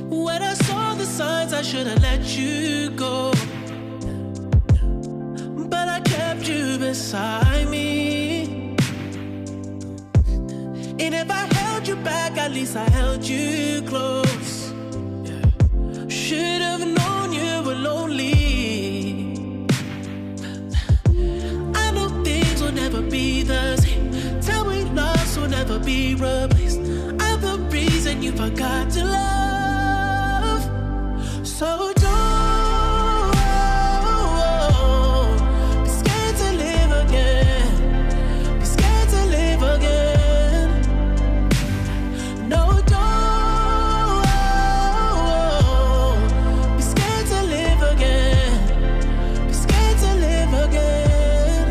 When I saw the signs, I should've let you go, but I kept you beside me. And if I held you back, at least I held you close. Should've known you were lonely. I know things will never be the same. Tell me lost will never be replaced. I'm the reason you forgot to love. So don't be scared to live again. Be scared to live again. No, don't be scared to live again. Be scared to live again.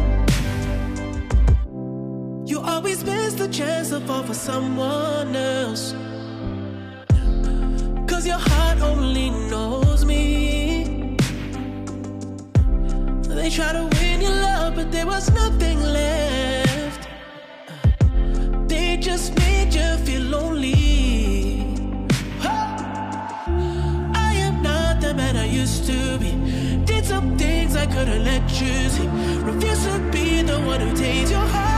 You always miss the chance to fall for someone else, 'cause your heart only knows me. They try to win your love, but there was nothing left. They just made you feel lonely. I am not the man I used to be. Did some things I couldn't let you see. Refuse to be the one who takes your heart.